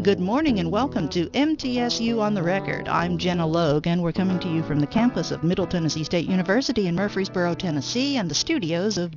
Good morning and welcome to MTSU on the Record. I'm Jenna Logue and we're coming to you from the campus of Middle Tennessee State University in Murfreesboro, Tennessee and the studios of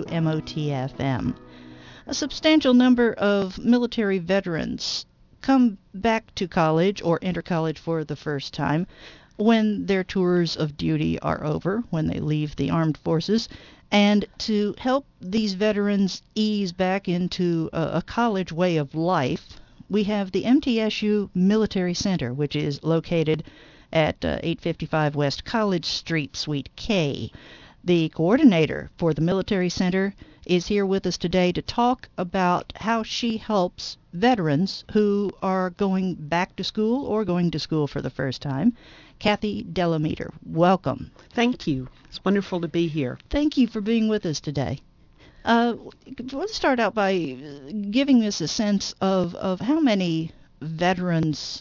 WMOT-FM. A substantial number of military veterans come back to college or enter college for the first time when their tours of duty are over, when they leave the armed forces. And to help these veterans ease back into a college way of life, we have the MTSU Military Center, which is located at 855 West College Street, Suite K. The coordinator for the Military Center is here with us today to talk about how she helps veterans who are going back to school or going to school for the first time. Kathy Delameter, welcome. Thank you. It's wonderful to be here. Thank you for being with us today. Let's start out by giving us a sense of how many veterans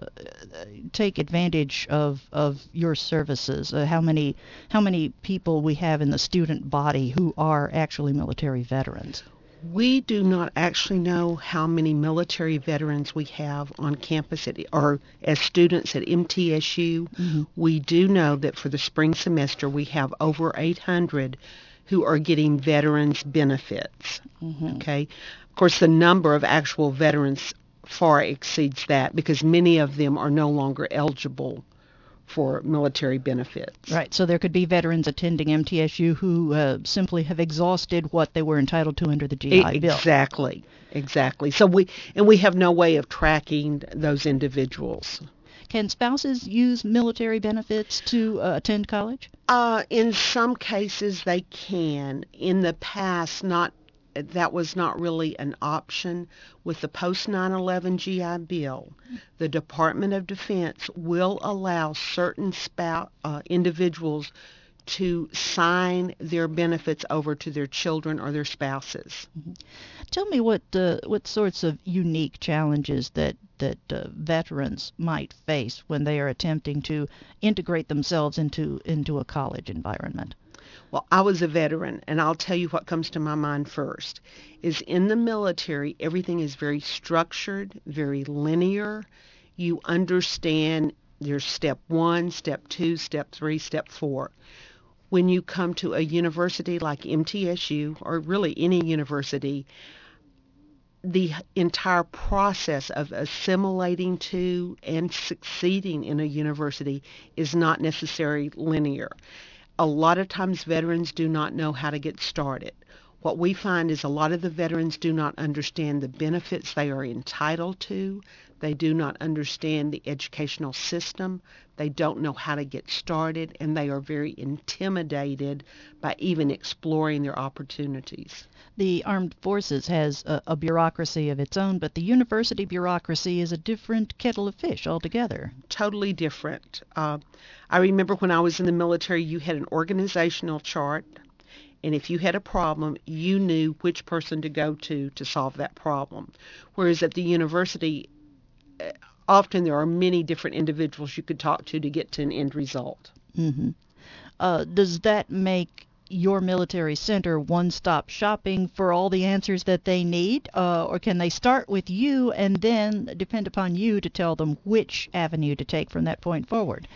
take advantage of your services. How many people we have in the student body who are actually military veterans. We do not actually know how many military veterans we have on campus or as students at MTSU. Mm-hmm. We do know that for the spring semester we have over 800 who are getting veterans benefits. Mm-hmm. Okay, of course the number of actual veterans far exceeds that because many of them are no longer eligible for military benefits. Right, so there could be veterans attending MTSU who simply have exhausted what they were entitled to under the GI Bill. Exactly. So we have no way of tracking those individuals. Can spouses use military benefits to attend college? In some cases they can. In the past, that was not really an option. With the post 9/11 GI Bill, the Department of Defense will allow certain individuals to sign their benefits over to their children or their spouses. Mm-hmm. Tell me what sorts of unique challenges that veterans might face when they are attempting to integrate themselves into a college environment. Well, I was a veteran, and I'll tell you what comes to my mind first, is in the military, everything is very structured, very linear. You understand there's step 1, step 2, step 3, step 4. When you come to a university like MTSU, or really any university, the entire process of assimilating to and succeeding in a university is not necessarily linear. A lot of times veterans do not know how to get started. What we find is a lot of the veterans do not understand the benefits they are entitled to. They do not understand the educational system. They don't know how to get started, and they are very intimidated by even exploring their opportunities. The Armed Forces has a bureaucracy of its own, but the university bureaucracy is a different kettle of fish altogether. Totally different. I remember when I was in the military, you had an organizational chart, and if you had a problem, you knew which person to go to solve that problem. Whereas at the university, often there are many different individuals you could talk to get to an end result. Mm-hmm. Does that make your military center one-stop shopping for all the answers that they need, or can they start with you and then depend upon you to tell them which avenue to take from that point forward?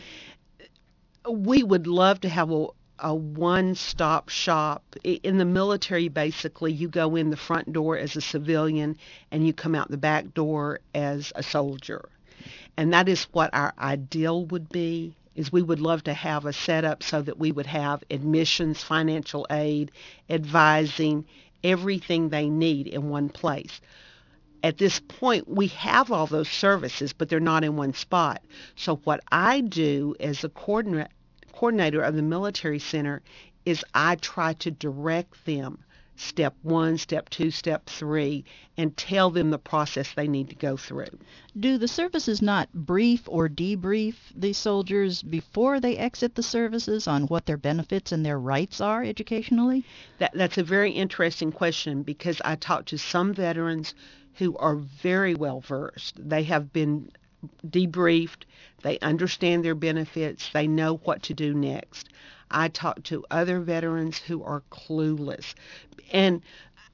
We would love to have a one-stop shop. In the military, basically, you go in the front door as a civilian and you come out the back door as a soldier. And that is what our ideal would be, is we would love to have a setup so that we would have admissions, financial aid, advising, everything they need in one place. At this point, we have all those services, but they're not in one spot. So what I do as a coordinator of the military center is I try to direct them step 1, step 2, step 3, and tell them the process they need to go through. Do the services not brief or debrief the soldiers before they exit the services on what their benefits and their rights are educationally? That's a very interesting question because I talk to some veterans who are very well versed. They have been debriefed, they understand their benefits, they know what to do next. I talk to other veterans who are clueless. And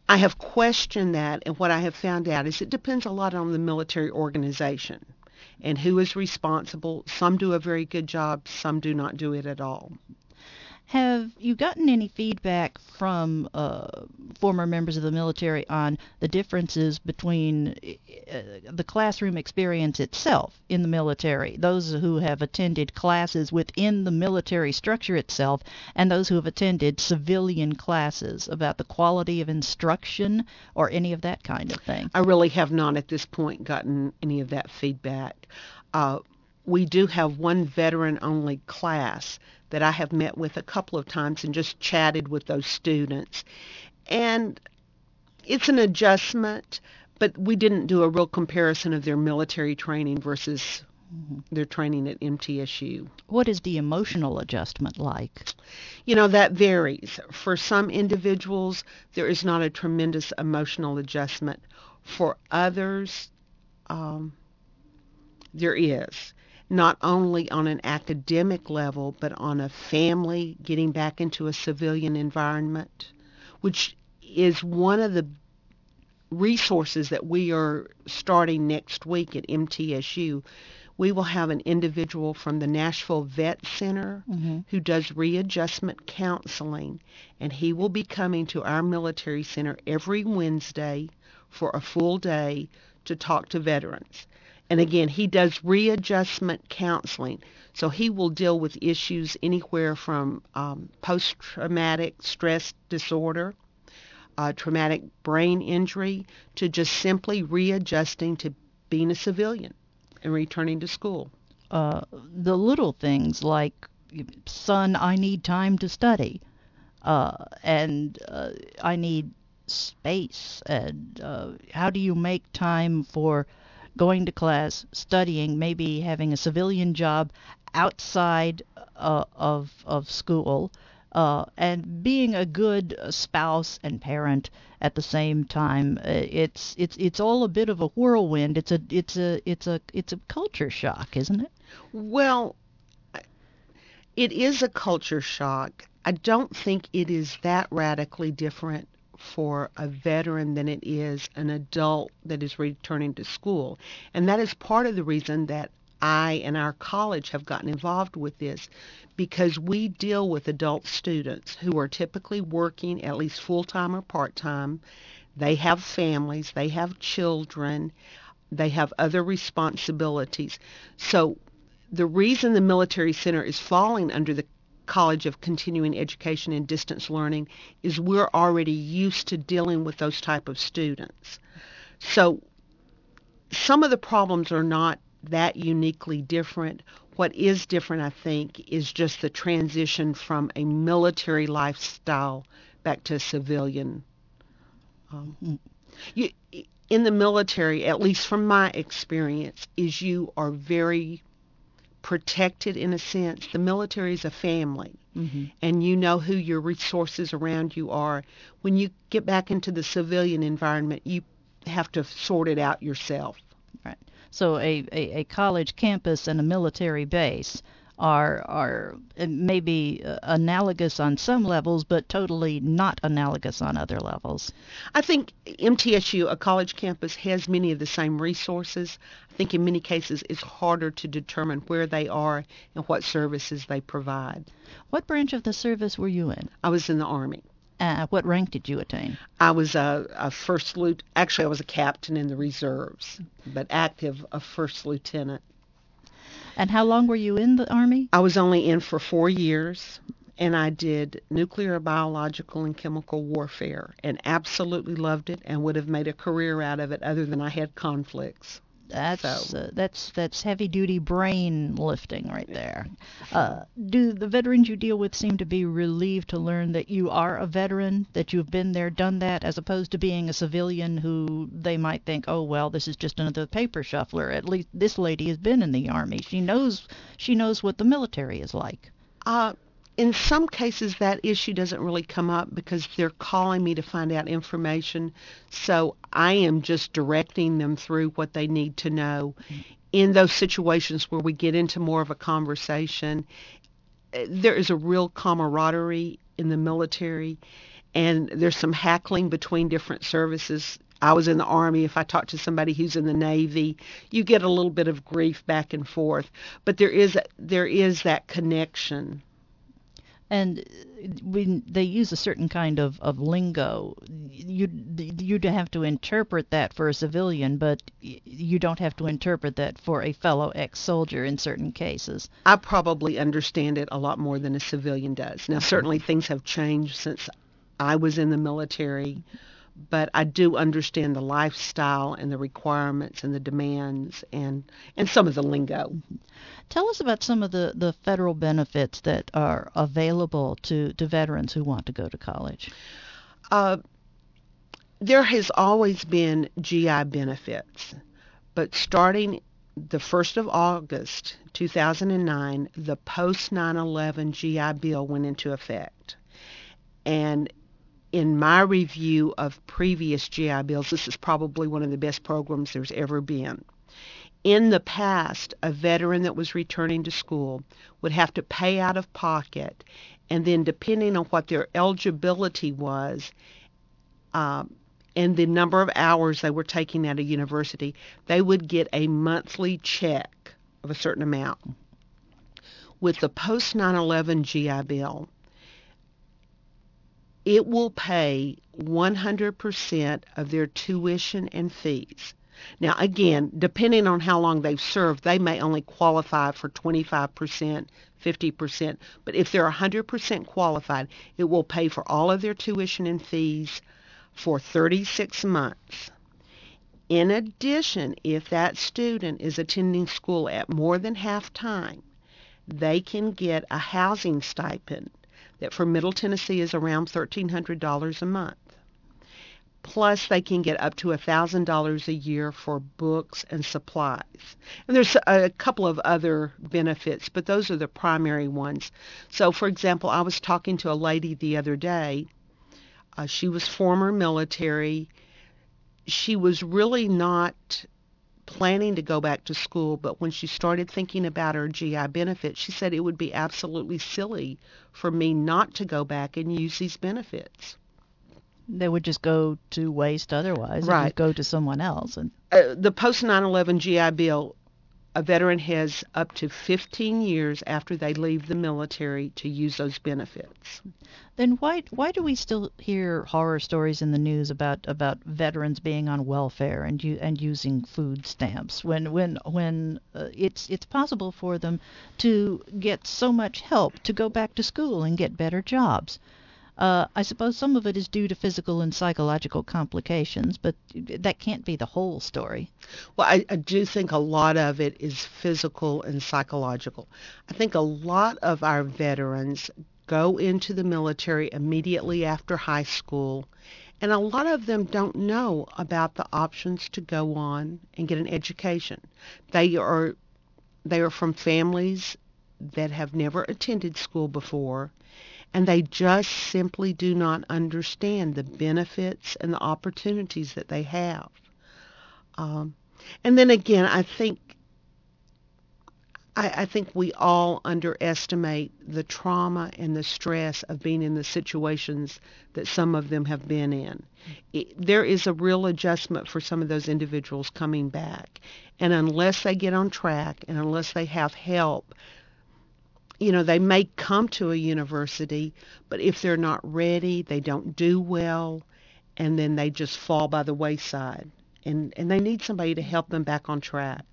I have questioned that, and what I have found out is it depends a lot on the military organization and who is responsible. Some do a very good job, some do not do it at all. Have you gotten any feedback from former members of the military on the differences between the classroom experience itself in the military, those who have attended classes within the military structure itself, and those who have attended civilian classes, about the quality of instruction or any of that kind of thing? I really have not at this point gotten any of that feedback. We do have one veteran-only class that I have met with a couple of times and just chatted with those students. And it's an adjustment, but we didn't do a real comparison of their military training versus their training at MTSU. What is the emotional adjustment like? You know, that varies. For some individuals, there is not a tremendous emotional adjustment. For others, there is. Not only on an academic level, but on a family, getting back into a civilian environment, which is one of the resources that we are starting next week at MTSU. We will have an individual from the Nashville Vet Center who does readjustment counseling, and he will be coming to our military center every Wednesday for a full day to talk to veterans. And again, he does readjustment counseling. So he will deal with issues anywhere from post-traumatic stress disorder, traumatic brain injury, to just simply readjusting to being a civilian and returning to school. The little things like, son, I need time to study, and I need space, and how do you make time for going to class, studying, maybe having a civilian job outside of school, and being a good spouse and parent at the same time. It's all a bit of a whirlwind. It's a culture shock, isn't it? Well, it is a culture shock. I don't think it is that radically different for a veteran than it is an adult that is returning to school. And that is part of the reason that I and our college have gotten involved with this, because we deal with adult students who are typically working at least full-time or part-time. They have families, they have children, they have other responsibilities. So the reason the Military Center is falling under the College of Continuing Education and Distance Learning is we're already used to dealing with those type of students. So some of the problems are not that uniquely different. What is different, I think, is just the transition from a military lifestyle back to civilian. In the military, at least from my experience, is you are very protected in a sense. The military is a family, and you know who your resources around you are. When you get back into the civilian environment, you have to sort it out yourself. Right. So a college campus and a military base are maybe analogous on some levels, but totally not analogous on other levels. I think MTSU, a college campus, has many of the same resources. I think in many cases it's harder to determine where they are and what services they provide. What branch of the service were you in? I was in the Army. What rank did you attain? I was a first lieutenant. Actually, I was a captain in the reserves, but active a first lieutenant. And how long were you in the Army? I was only in for 4 years, and I did nuclear, biological, and chemical warfare, and absolutely loved it and would have made a career out of it other than I had conflicts. That's heavy-duty brain lifting right there. Do the veterans you deal with seem to be relieved to learn that you are a veteran, that you've been there, done that, as opposed to being a civilian who they might think, oh, well, this is just another paper shuffler. At least this lady has been in the Army. She knows what the military is like. In some cases, that issue doesn't really come up because they're calling me to find out information. So I am just directing them through what they need to know. In those situations where we get into more of a conversation, there is a real camaraderie in the military. and there's some haggling between different services. I was in the Army. If I talk to somebody who's in the Navy, you get a little bit of grief back and forth. But there is that connection. And when they use a certain kind of lingo, you'd have to interpret that for a civilian, but you don't have to interpret that for a fellow ex-soldier in certain cases. I probably understand it a lot more than a civilian does. Now, certainly things have changed since I was in the military, but I do understand the lifestyle and the requirements and the demands and some of the lingo. Tell us about some of the federal benefits that are available to veterans who want to go to college. There has always been GI benefits, but starting the 1st of August, 2009, the post 9/11 GI Bill went into effect. And in my review of previous GI bills, this is probably one of the best programs there's ever been. In the past, a veteran that was returning to school would have to pay out of pocket, and then depending on what their eligibility was and the number of hours they were taking at a university, they would get a monthly check of a certain amount. With the post 9/11 GI Bill, it will pay 100% of their tuition and fees. Now, again, depending on how long they've served, they may only qualify for 25%, 50%. But if they're 100% qualified, it will pay for all of their tuition and fees for 36 months. In addition, if that student is attending school at more than half time, they can get a housing stipend that for Middle Tennessee is around $1,300 a month. Plus, they can get up to $1,000 a year for books and supplies. And there's a couple of other benefits, but those are the primary ones. So, for example, I was talking to a lady the other day. She was former military. She was really not planning to go back to school, but when she started thinking about her GI benefits, she said it would be absolutely silly for me not to go back and use these benefits. They would just go to waste otherwise. Right. It would go to someone else. And the post 9/11 GI Bill, a veteran has up to 15 years after they leave the military to use those benefits. then why do we still hear horror stories in the news about veterans being on welfare and using food stamps when it's possible for them to get so much help to go back to school and get better jobs? I suppose some of it is due to physical and psychological complications, but that can't be the whole story. Well, I do think a lot of it is physical and psychological. I think a lot of our veterans go into the military immediately after high school, and a lot of them don't know about the options to go on and get an education. They are from families that have never attended school before, and they just simply do not understand the benefits and the opportunities that they have. And then again, I think we all underestimate the trauma and the stress of being in the situations that some of them have been in. There is a real adjustment for some of those individuals coming back. And unless they get on track and unless they have help, they may come to a university, but if they're not ready, they don't do well, and then they just fall by the wayside. And they need somebody to help them back on track.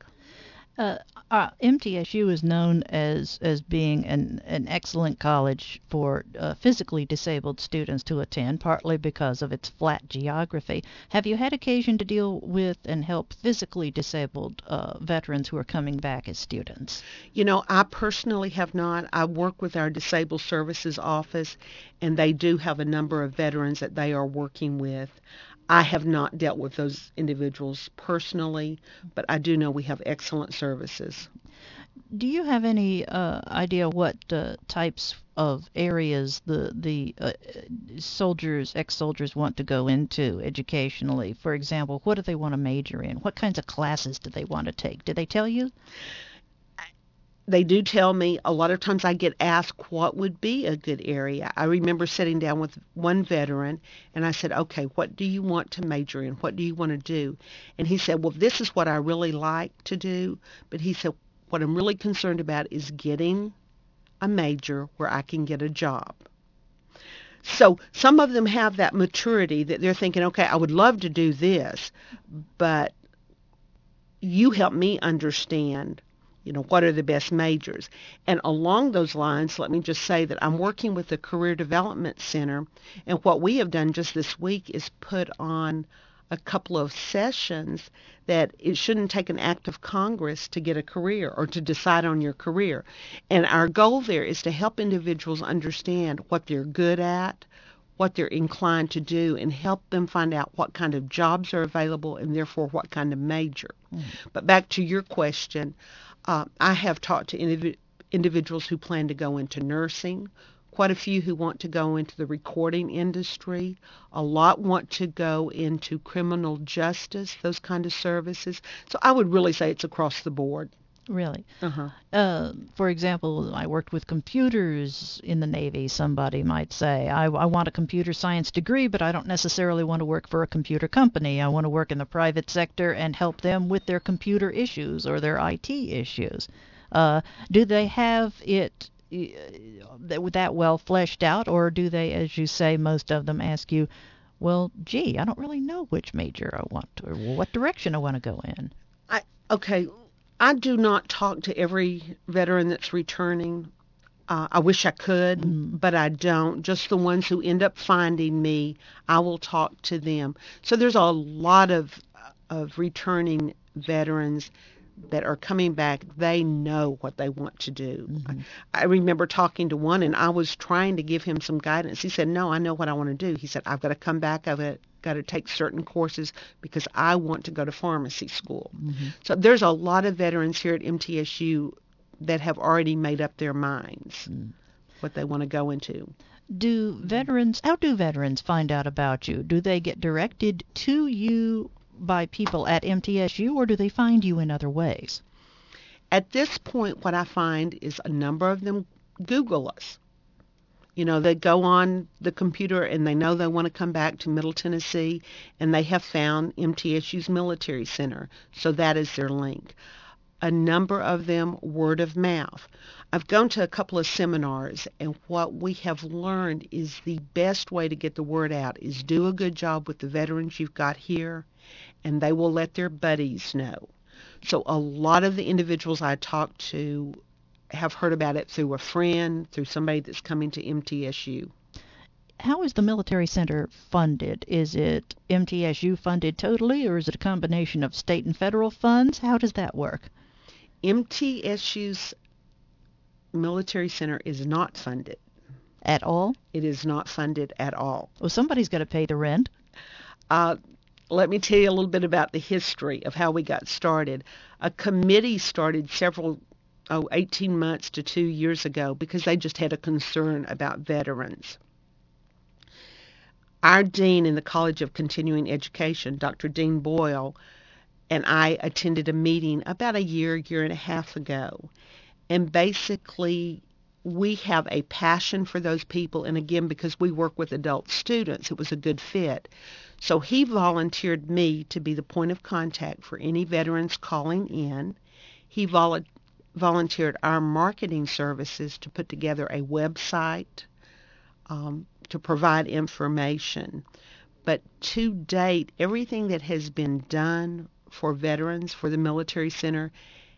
MTSU is known as being an excellent college for physically disabled students to attend, partly because of its flat geography. Have you had occasion to deal with and help physically disabled veterans who are coming back as students? I personally have not. I work with our Disabled Services Office, and they do have a number of veterans that they are working with. I have not dealt with those individuals personally, but I do know we have excellent services. Do you have any idea what types of areas the ex-soldiers want to go into educationally? For example, what do they want to major in? What kinds of classes do they want to take? Did they tell you? They do tell me a lot of times I get asked what would be a good area. I remember sitting down with one veteran and I said, okay, what do you want to major in? What do you want to do? And he said, well, this is what I really like to do. But he said, what I'm really concerned about is getting a major where I can get a job. So some of them have that maturity that they're thinking, okay, I would love to do this, but you help me understand, what are the best majors. And along those lines, let me just say that I'm working with the Career Development Center, and what we have done just this week is put on a couple of sessions that it shouldn't take an act of Congress to get a career or to decide on your career. And our goal there is to help individuals understand what they're good at, what they're inclined to do, and help them find out what kind of jobs are available and therefore what kind of major. But back to your question, I have talked to individuals who plan to go into nursing, quite a few who want to go into the recording industry, a lot want to go into criminal justice, those kind of services. So I would really say it's across the board. Really? Uh-huh. For example, I worked with computers in the Navy. Somebody might say, I want a computer science degree, but I don't necessarily want to work for a computer company. I want to work in the private sector and help them with their computer issues or their IT issues. Do they have it that well fleshed out, or do they, as you say, most of them ask you, well, gee, I don't really know which major I want or what direction I want to go in? Okay, I do not talk to every veteran that's returning. I wish I could, but I don't. Just the ones who end up finding me, I will talk to them. So there's a lot of returning veterans that are coming back. They know what they want to do. I remember talking to one, and I was trying to give him some guidance. He said, no, I know what I want to do. He said, I've got to come back. I've got to take certain courses because I want to go to pharmacy school. So there's a lot of veterans here at MTSU that have already made up their minds what they want to go into. How do veterans find out about you? Do they get directed to you by people at MTSU, or do they find you in other ways? At this point, what I find is a number of them Google us. They go on the computer and they know they want to come back to Middle Tennessee, and they have found MTSU's Military Center. So that is their link. A number of them word of mouth. I've gone to a couple of seminars, and what we have learned is the best way to get the word out is do a good job with the veterans you've got here, and they will let their buddies know. So a lot of the individuals I talk to have heard about it through a friend, through somebody that's coming to MTSU. How is the Military Center funded? Is it MTSU funded totally, or is it a combination of state and federal funds? How does that work? MTSU's Military Center is not funded. At all? It is not funded at all. Well, somebody's got to pay the rent. Let me tell you a little bit about the history of how we got started. A committee started 18 months to 2 years ago because they just had a concern about veterans. Our dean in the College of Continuing Education, Dr. Dean Boyle, and I attended a meeting about a year and a half ago. And basically, we have a passion for those people. And again, because we work with adult students, it was a good fit. So he volunteered me to be the point of contact for any veterans calling in. He volunteered our marketing services to put together a website, to provide information. But to date, everything that has been done for veterans, for the Military Center,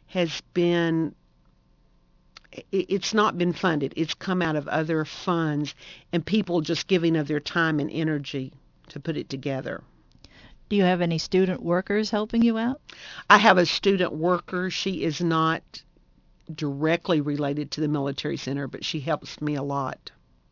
it's not been funded. It's come out of other funds and people just giving of their time and energy to put it together. Do you have any student workers helping you out? I have a student worker. She is not directly related to the Military Center, but she helps me a lot.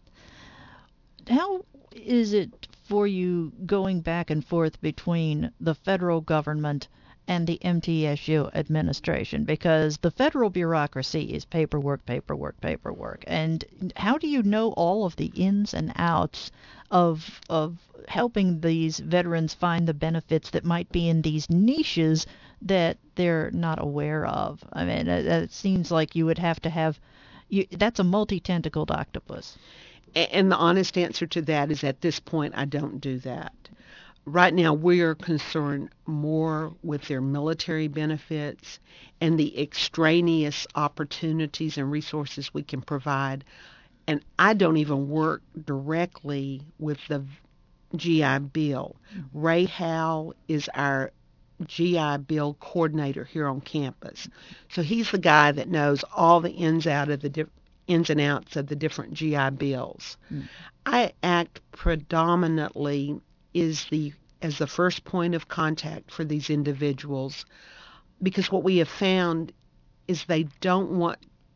How is it for you going back and forth between the federal government and the MTSU administration? Because the federal bureaucracy is paperwork. And how do you know all of the ins and outs of helping these veterans find the benefits that might be in these niches that they're not aware of? I mean, it seems like you would have to have, that's a multi-tentacled octopus. And the honest answer to that is at this point, I don't do that. Right now, we are concerned more with their military benefits and the extraneous opportunities and resources we can provide. And I don't even work directly with the GI Bill. Ray Howe is our GI Bill coordinator here on campus. So he's the guy that knows all the ins and outs of the different GI Bills. I act predominantly as the first point of contact for these individuals, because what we have found is they want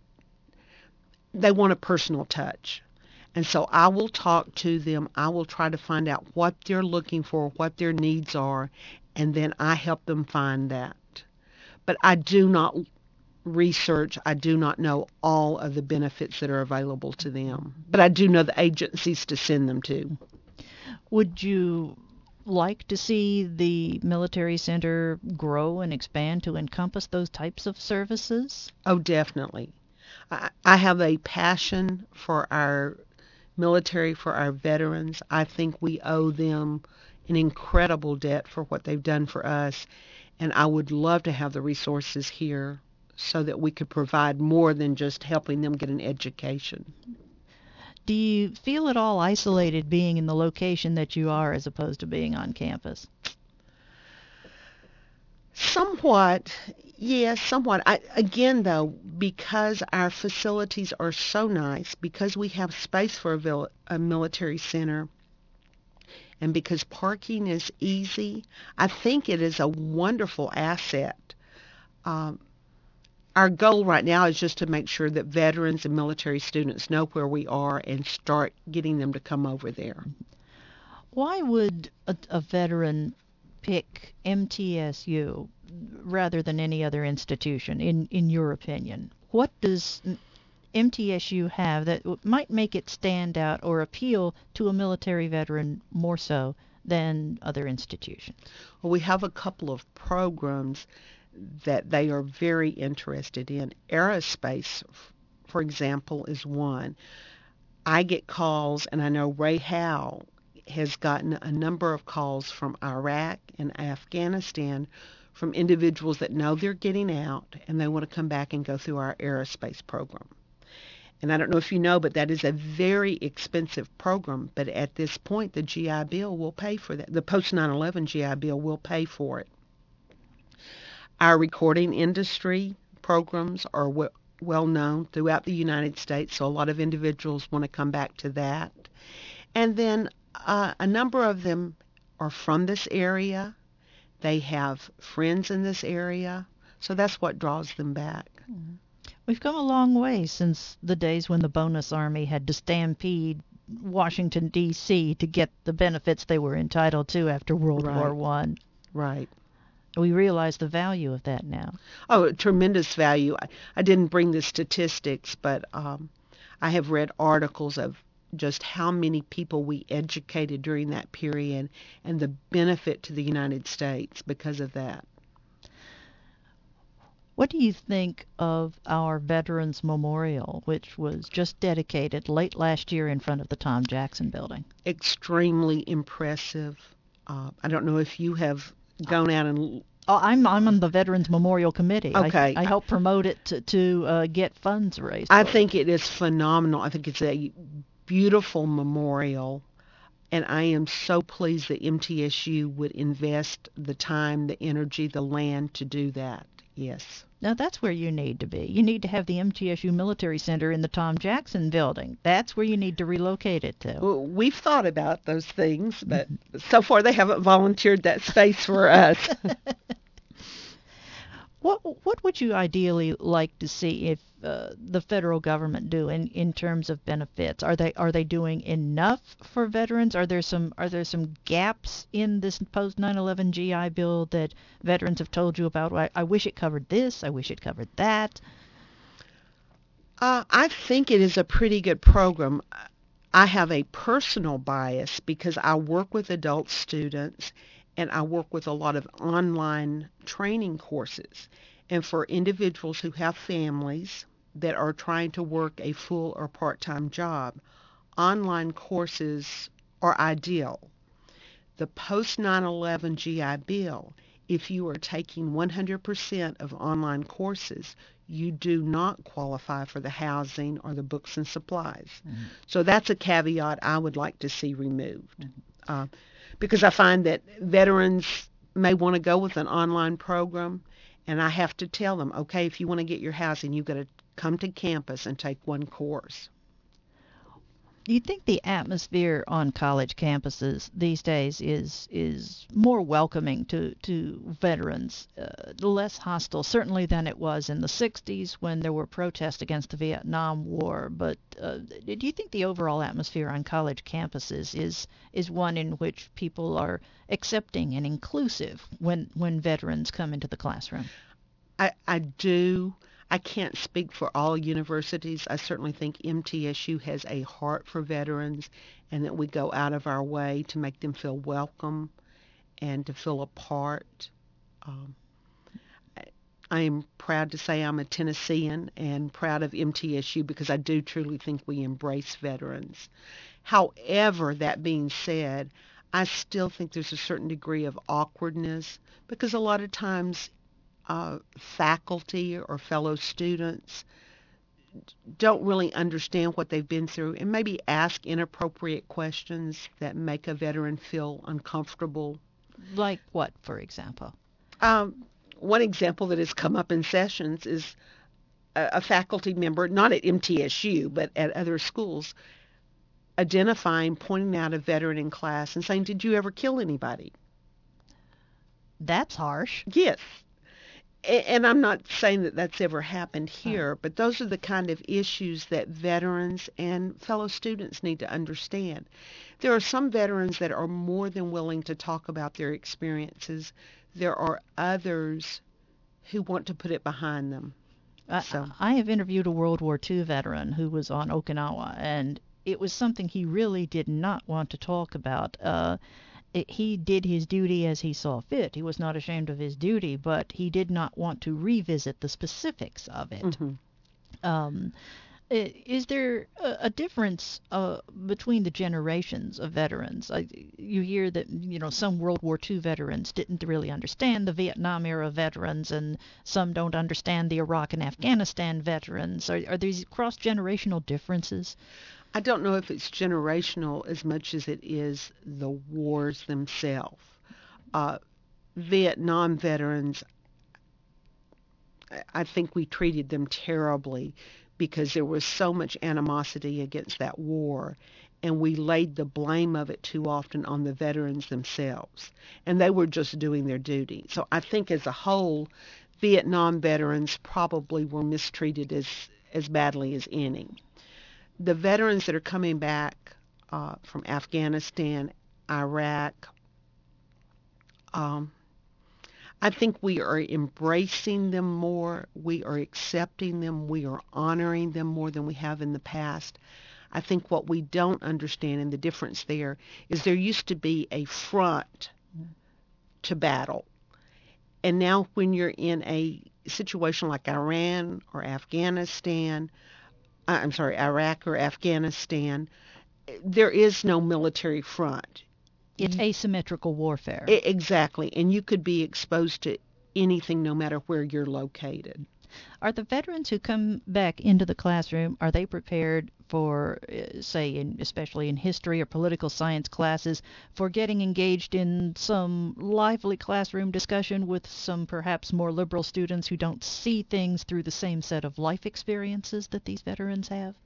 a personal touch. And so I will talk to them. I will try to find out what they're looking for, what their needs are, and then I help them find that. But I do not research. I do not know all of the benefits that are available to them. But I do know the agencies to send them to. Would you like to see the military center grow and expand to encompass those types of services? Oh, definitely. I have a passion for our military, for our veterans. I think we owe them an incredible debt for what they've done for us, and I would love to have the resources here so that we could provide more than just helping them get an education. Do you feel at all isolated being in the location that you are as opposed to being on campus? Somewhat, yes, somewhat. Again, though, because our facilities are so nice, because we have space for a military center, and because parking is easy, I think it is a wonderful asset. Our goal right now is just to make sure that veterans and military students know where we are and start getting them to come over there. Why would a veteran pick MTSU rather than any other institution, in your opinion? What does MTSU have that might make it stand out or appeal to a military veteran more so than other institutions? Well, we have a couple of programs that they are very interested in. Aerospace, for example, is one. I get calls, and I know Ray Howe has gotten a number of calls from Iraq and Afghanistan from individuals that know they're getting out and they want to come back and go through our aerospace program. And I don't know if you know, but that is a very expensive program. But at this point, the GI Bill will pay for that. The post 9/11 GI Bill will pay for it. Our recording industry programs are well known throughout the United States, so a lot of individuals want to come back to that. And then a number of them are from this area. They have friends in this area, so that's what draws them back. We've come a long way since the days when the bonus army had to stampede Washington, D.C. to get the benefits they were entitled to after World War I. Right. We realize the value of that now. Oh, tremendous value. I didn't bring the statistics, but I have read articles of just how many people we educated during that period and the benefit to the United States because of that. What do you think of our Veterans Memorial, which was just dedicated late last year in front of the Tom Jackson Building? Extremely impressive. I don't know if you have gone out and... I'm on the Veterans Memorial Committee. Okay. I help promote it to get funds raised. I think it is phenomenal. I think it's a beautiful memorial, and I am so pleased that MTSU would invest the time, the energy, the land to do that. Yes. Now that's where you need to be. You need to have the MTSU Military Center in the Tom Jackson Building. That's where you need to relocate it to. Well, we've thought about those things, but so far they haven't volunteered that space for us. What would you ideally like to see if the federal government do in terms of benefits? Are they doing enough for veterans? Are there some gaps in this post 9/11 GI Bill that veterans have told you about? I wish it covered this. I wish it covered that. I think it is a pretty good program. I have a personal bias because I work with adult students, and I work with a lot of online training courses. And for individuals who have families that are trying to work a full or part-time job, online courses are ideal. The post 9/11 GI Bill, if you are taking 100% of online courses, you do not qualify for the housing or the books and supplies. So that's a caveat I would like to see removed. Because I find that veterans may want to go with an online program, and I have to tell them, okay, if you want to get your housing, you've got to come to campus and take one course. You think the atmosphere on college campuses these days is more welcoming to veterans, less hostile, certainly than it was in the 60s when there were protests against the Vietnam War. But do you think the overall atmosphere on college campuses is one in which people are accepting and inclusive when veterans come into the classroom? I do. I can't speak for all universities. I certainly think MTSU has a heart for veterans and that we go out of our way to make them feel welcome and to feel a part. I am proud to say I'm a Tennessean and proud of MTSU because I do truly think we embrace veterans. However, that being said, I still think there's a certain degree of awkwardness because a lot of times faculty or fellow students don't really understand what they've been through and maybe ask inappropriate questions that make a veteran feel uncomfortable. Like what, for example? One example that has come up in sessions is a faculty member, not at MTSU, but at other schools, identifying, pointing out a veteran in class and saying, "Did you ever kill anybody?" That's harsh. Yes. And I'm not saying that that's ever happened here, but those are the kind of issues that veterans and fellow students need to understand. There are some veterans that are more than willing to talk about their experiences. There are others who want to put it behind them. I have interviewed a World War II veteran who was on Okinawa, and it was something he really did not want to talk about. He did his duty as he saw fit. He was not ashamed of his duty, but he did not want to revisit the specifics of it. Mm-hmm. Is there a difference between the generations of veterans? You hear that some World War II veterans didn't really understand the Vietnam era veterans, and some don't understand the Iraq and Afghanistan veterans. Are these cross-generational differences? I don't know if it's generational as much as it is the wars themselves. Vietnam veterans, I think we treated them terribly because there was so much animosity against that war, and we laid the blame of it too often on the veterans themselves, and they were just doing their duty. So I think as a whole, Vietnam veterans probably were mistreated as badly as any. The veterans that are coming back from Afghanistan, Iraq, I think we are embracing them more. We are accepting them. We are honoring them more than we have in the past. I think what we don't understand, and the difference there, is there used to be a front to battle. And now when you're in a situation like Iraq or Afghanistan, there is no military front. It's asymmetrical warfare. Exactly. And you could be exposed to anything no matter where you're located. Are the veterans who come back into the classroom, are they prepared for, especially in history or political science classes, for getting engaged in some lively classroom discussion with some perhaps more liberal students who don't see things through the same set of life experiences that these veterans have?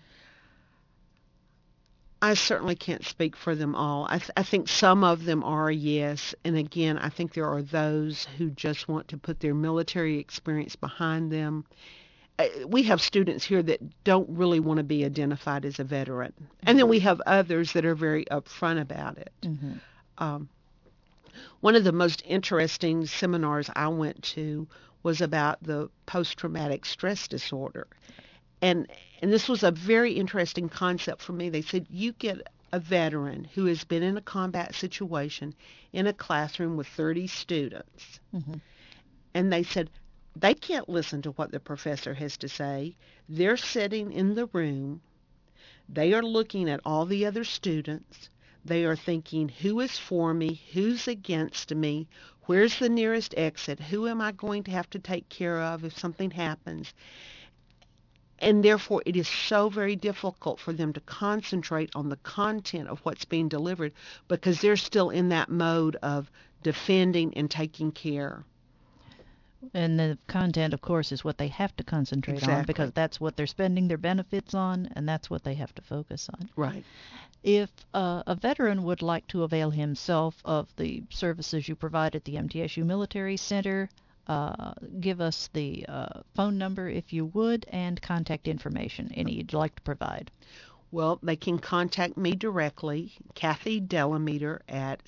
I certainly can't speak for them all. I think some of them are, yes. And again, I think there are those who just want to put their military experience behind them. We have students here that don't really want to be identified as a veteran. And then we have others that are very upfront about it. Mm-hmm. One of the most interesting seminars I went to was about the post-traumatic stress disorder. And this was a very interesting concept for me. They said you get a veteran who has been in a combat situation in a classroom with 30 students. And they said they can't listen to what the professor has to say. They're sitting in the room. They are looking at all the other students. They are thinking, who is for me? Who's against me? Where's the nearest exit? Who am I going to have to take care of if something happens? And therefore, it is so very difficult for them to concentrate on the content of what's being delivered because they're still in that mode of defending and taking care. And the content, of course, is what they have to concentrate on because that's what they're spending their benefits on, and that's what they have to focus on. Right. If a veteran would like to avail himself of the services you provide at the MTSU Military Center, give us the phone number, if you would, and contact information any you'd like to provide. Well, they can contact me directly, Kathy Delameter, at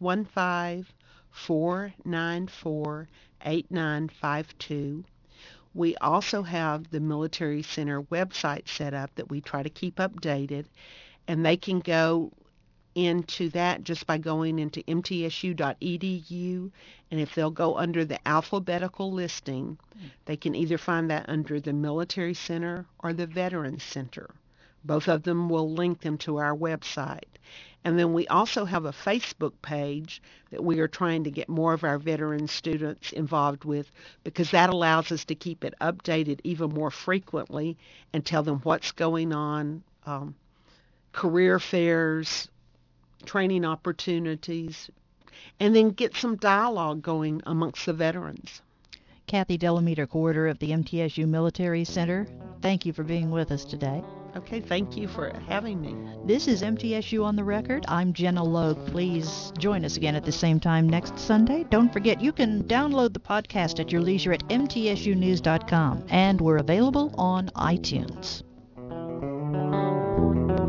615-494-8952. We also have the Military Center website set up that we try to keep updated, and they can go into that just by going into mtsu.edu, and if they'll go under the alphabetical listing, they can either find that under the Military Center or the Veterans Center. Both of them will link them to our website. And then we also have a Facebook page that we are trying to get more of our veteran students involved with because that allows us to keep it updated even more frequently and tell them what's going on, career fairs, training opportunities, and then get some dialogue going amongst the veterans. Kathy Delameter, coordinator of the MTSU Military Center, thank you for being with us today. Okay, thank you for having me. This is MTSU on the Record. I'm Jenna Logue. Please join us again at the same time next Sunday. Don't forget, you can download the podcast at your leisure at mtsunews.com, and we're available on iTunes.